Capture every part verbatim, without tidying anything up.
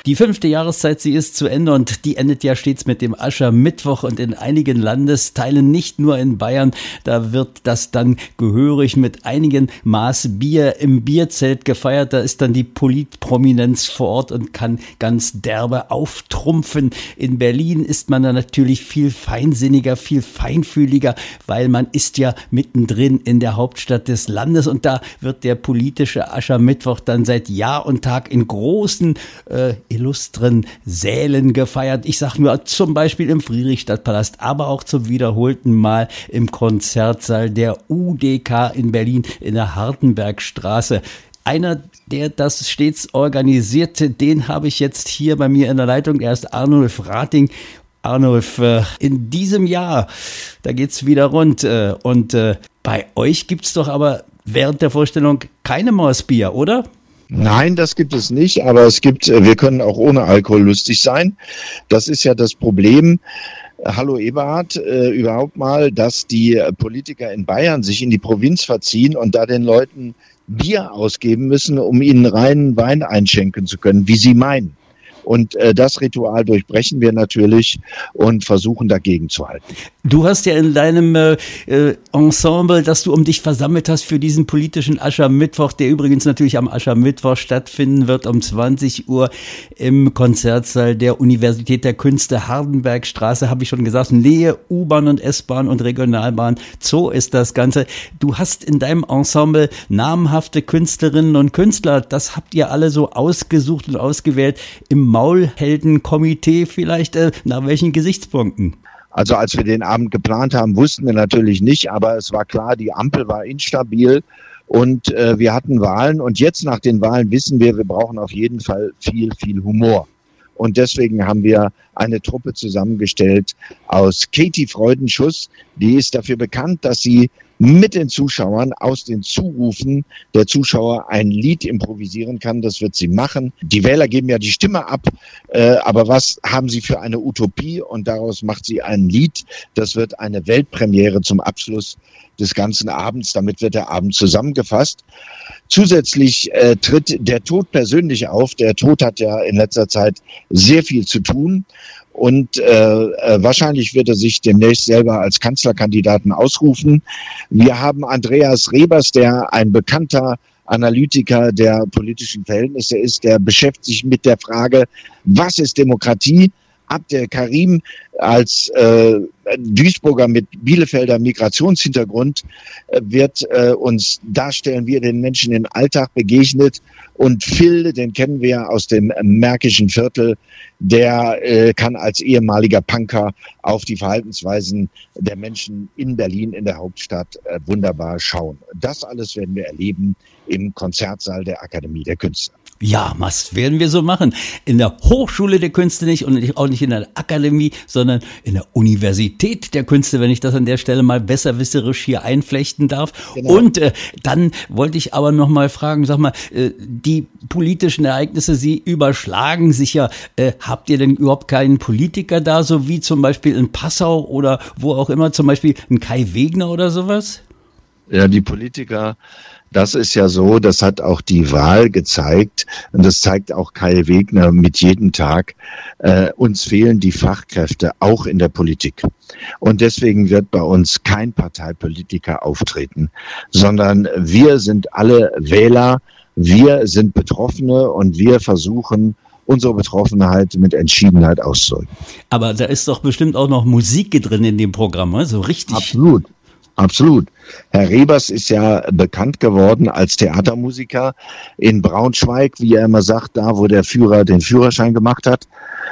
Die fünfte Jahreszeit, sie ist zu Ende und die endet ja stets mit dem Aschermittwoch und in einigen Landesteilen, nicht nur in Bayern, da wird das dann gehörig mit einigen Maß Bier im Bierzelt gefeiert. Da ist dann die Politprominenz vor Ort und kann ganz derbe auftrumpfen. In Berlin ist man dann natürlich viel feinsinniger, viel feinfühliger, weil man ist ja mittendrin in der Hauptstadt des Landes und da wird der politische Aschermittwoch dann seit Jahr und Tag in großen, äh, illustren Sälen gefeiert. Ich sag nur zum Beispiel im Friedrichstadtpalast, aber auch zum wiederholten Mal im Konzertsaal der U D K in Berlin in der Hartenbergstraße. Einer, der das stets organisierte, den habe ich jetzt hier bei mir in der Leitung. Er ist Arnulf Rating. Arnulf, in diesem Jahr, da geht's wieder rund. Und bei euch gibt's doch aber während der Vorstellung keine Mausbier, oder? Nein, das gibt es nicht, aber es gibt, wir können auch ohne Alkohol lustig sein. Das ist ja das Problem. Hallo Eberhard, äh, überhaupt mal, dass die Politiker in Bayern sich in die Provinz verziehen und da den Leuten Bier ausgeben müssen, um ihnen reinen Wein einschenken zu können, wie sie meinen. Und äh, das Ritual durchbrechen wir natürlich und versuchen dagegen zu halten. Du hast ja in deinem äh, Ensemble, das du um dich versammelt hast für diesen politischen Aschermittwoch, der übrigens natürlich am Aschermittwoch stattfinden wird um zwanzig Uhr im Konzertsaal der Universität der Künste Hardenbergstraße, habe ich schon gesagt, Nähe U-Bahn und S-Bahn und Regionalbahn, Zoo ist das Ganze. Du hast in deinem Ensemble namhafte Künstlerinnen und Künstler, das habt ihr alle so ausgesucht und ausgewählt im Maulheldenkomitee vielleicht, äh, nach welchen Gesichtspunkten? Also als wir den Abend geplant haben, wussten wir natürlich nicht, aber es war klar, die Ampel war instabil und äh, wir hatten Wahlen und jetzt nach den Wahlen wissen wir, wir brauchen auf jeden Fall viel, viel Humor. Und deswegen haben wir eine Truppe zusammengestellt aus Katie Freudenschuss. Die ist dafür bekannt, dass sie mit den Zuschauern aus den Zurufen der Zuschauer ein Lied improvisieren kann. Das wird sie machen. Die Wähler geben ja die Stimme ab, äh, aber was haben sie für eine Utopie? Und daraus macht sie ein Lied. Das wird eine Weltpremiere zum Abschluss des ganzen Abends. Damit wird der Abend zusammengefasst. Zusätzlich äh, tritt der Tod persönlich auf. Der Tod hat ja in letzter Zeit sehr viel zu tun. Und äh, äh, wahrscheinlich wird er sich demnächst selber als Kanzlerkandidaten ausrufen. Wir haben Andreas Rebers, der ein bekannter Analytiker der politischen Verhältnisse ist, der beschäftigt sich mit der Frage, was ist Demokratie? Abdel Karim als äh, Duisburger mit Bielefelder Migrationshintergrund äh, wird äh, uns darstellen, wie er den Menschen im Alltag begegnet. Und Phil, den kennen wir aus dem Märkischen Viertel, der äh, kann als ehemaliger Punker auf die Verhaltensweisen der Menschen in Berlin, in der Hauptstadt, äh, wunderbar schauen. Das alles werden wir erleben im Konzertsaal der Akademie der Künste. Ja, was werden wir so machen? In der Hochschule der Künste nicht und auch nicht in der Akademie, sondern in der Universität der Künste, wenn ich das an der Stelle mal besserwisserisch hier einflechten darf. Genau. Und äh, dann wollte ich aber noch mal fragen, sag mal, äh, die politischen Ereignisse, sie überschlagen sich ja. Äh, habt ihr denn überhaupt keinen Politiker da, so wie zum Beispiel in Passau oder wo auch immer, zum Beispiel ein Kai Wegner oder sowas? Ja, die Politiker... Das ist ja so, das hat auch die Wahl gezeigt und das zeigt auch Kai Wegner mit jedem Tag. Äh, uns fehlen die Fachkräfte auch in der Politik. Und deswegen wird bei uns kein Parteipolitiker auftreten, sondern wir sind alle Wähler, wir sind Betroffene und wir versuchen, unsere Betroffenheit mit Entschiedenheit auszudrücken. Aber da ist doch bestimmt auch noch Musik drin in dem Programm, ne? So richtig. Absolut. Absolut. Herr Rebers ist ja bekannt geworden als Theatermusiker in Braunschweig, wie er immer sagt, da wo der Führer den Führerschein gemacht hat.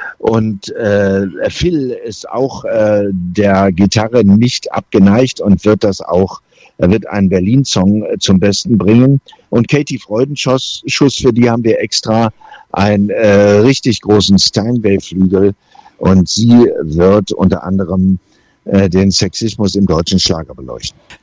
Und äh, Phil ist auch äh, der Gitarre nicht abgeneigt und wird das auch, er wird einen Berlin-Song äh, zum Besten bringen. Und Katie Freudenschuss, Schuss, für die haben wir extra einen äh, richtig großen Steinway-Flügel und sie wird unter anderem den Sexismus im deutschen Schlager beleuchten. Nun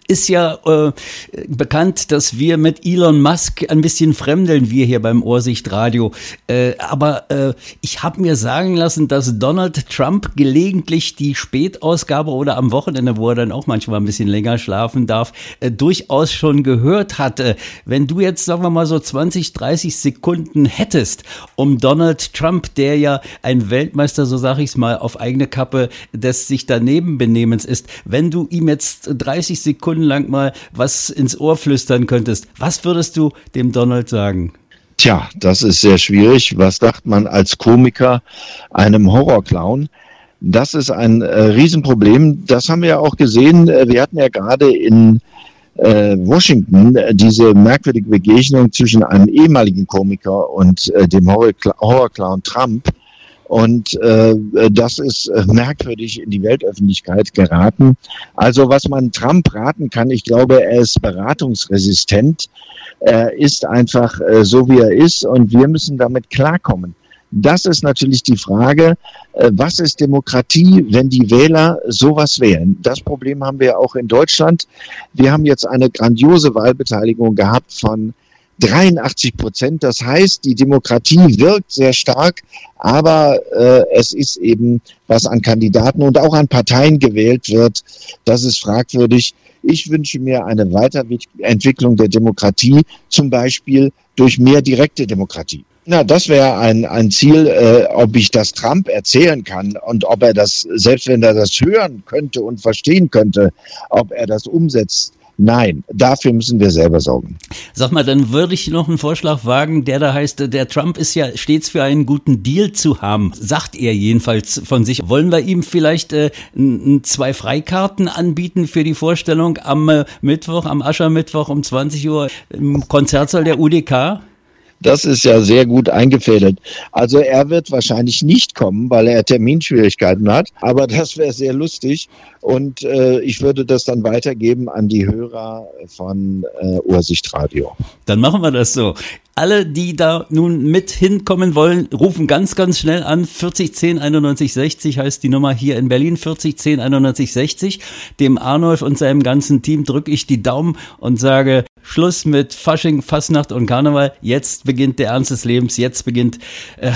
ist ja äh, bekannt, dass wir mit Elon Musk ein bisschen fremdeln, wir hier beim Ohrsichtradio. Äh, aber äh, ich habe mir sagen lassen, dass Donald Trump gelegentlich die Spätausgabe oder am Wochenende, wo er dann auch manchmal ein bisschen länger schlafen darf, äh, durchaus schon gehört hatte. Wenn du jetzt, sagen wir mal, so zwanzig, dreißig Sekunden hättest, um Donald Trump, der ja ein Weltmeister, so sage ich es mal, auf eigene Kappe des sich daneben Benehmens ist, wenn du ihm jetzt dreißig Sekunden lang mal was ins Ohr flüstern könntest, was würdest du dem Donald sagen? Tja, das ist sehr schwierig. Was sagt man als Komiker einem Horrorclown? Das ist ein äh, Riesenproblem. Das haben wir ja auch gesehen. Wir hatten ja gerade in äh, Washington äh, diese merkwürdige Begegnung zwischen einem ehemaligen Komiker und äh, dem Horrorclown Trump. Und äh, das ist äh, merkwürdig in die Weltöffentlichkeit geraten. Also was man Trump raten kann, ich glaube, er ist beratungsresistent. Er ist einfach äh, so, wie er ist, und wir müssen damit klarkommen. Das ist natürlich die Frage, äh, was ist Demokratie, wenn die Wähler sowas wählen? Das Problem haben wir auch in Deutschland. Wir haben jetzt eine grandiose Wahlbeteiligung gehabt von dreiundachtzig Prozent. Das heißt, die Demokratie wirkt sehr stark, aber äh, es ist eben, was an Kandidaten und auch an Parteien gewählt wird, das ist fragwürdig. Ich wünsche mir eine Weiterentwicklung der Demokratie, zum Beispiel durch mehr direkte Demokratie. Na, das wäre ein, ein Ziel, äh, ob ich das Trump erzählen kann und ob er das, selbst wenn er das hören könnte und verstehen könnte, ob er das umsetzt. Nein, dafür müssen wir selber sorgen. Sag mal, dann würde ich noch einen Vorschlag wagen, der da heißt, der Trump ist ja stets für einen guten Deal zu haben, sagt er jedenfalls von sich. Wollen wir ihm vielleicht äh, n, zwei Freikarten anbieten für die Vorstellung am äh, Mittwoch, am Aschermittwoch um zwanzig Uhr im Konzertsaal der U D K? Das ist ja sehr gut eingefädelt. Also er wird wahrscheinlich nicht kommen, weil er Terminschwierigkeiten hat. Aber das wäre sehr lustig. Und äh, ich würde das dann weitergeben an die Hörer von äh, Ohrsichtradio. Dann machen wir das so. Alle, die da nun mit hinkommen wollen, rufen ganz, ganz schnell an. vierzig zehn einundneunzig sechzig heißt die Nummer hier in Berlin. vierzig zehn einundneunzig sechzig. Dem Arnulf und seinem ganzen Team drücke ich die Daumen und sage, Schluss mit Fasching, Fastnacht und Karneval. Jetzt beginnt der Ernst des Lebens. Jetzt beginnt äh,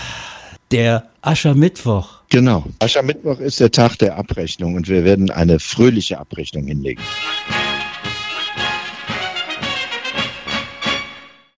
der Aschermittwoch. Genau. Aschermittwoch ist der Tag der Abrechnung und wir werden eine fröhliche Abrechnung hinlegen.